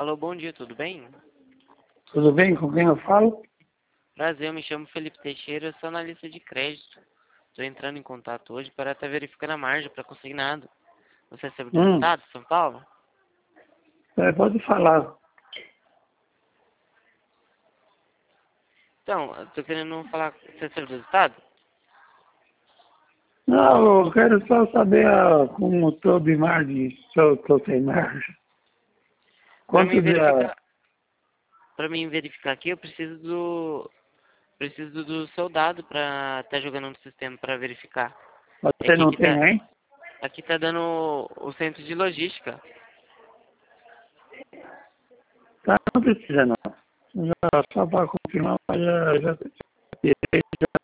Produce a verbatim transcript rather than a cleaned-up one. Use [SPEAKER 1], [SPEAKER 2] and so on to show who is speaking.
[SPEAKER 1] Alô, bom dia, tudo bem?
[SPEAKER 2] Tudo bem? Com quem eu falo?
[SPEAKER 1] Prazer, eu me chamo Felipe Teixeira, eu sou analista de crédito. Estou entrando em contato hoje para estar verificando a margem para consignado. Você é servidor do
[SPEAKER 2] Hum,
[SPEAKER 1] Estado, São Paulo?
[SPEAKER 2] é, pode falar.
[SPEAKER 1] Então, eu estou querendo falar com você é servidor do Estado?
[SPEAKER 2] Não, eu quero só saber ah, como estou de margem, se eu estou sem margem.
[SPEAKER 1] Para mim
[SPEAKER 2] Quanto de... ah,
[SPEAKER 1] verificar, para mim verificar aqui, eu preciso do preciso do seu dado para estar jogando no sistema para verificar. É
[SPEAKER 2] você
[SPEAKER 1] aqui
[SPEAKER 2] não
[SPEAKER 1] que
[SPEAKER 2] tem
[SPEAKER 1] tá,
[SPEAKER 2] aí?
[SPEAKER 1] aqui tá dando o centro de logística.
[SPEAKER 2] Tá, não precisa não. Já, só para confirmar, mas já, já, já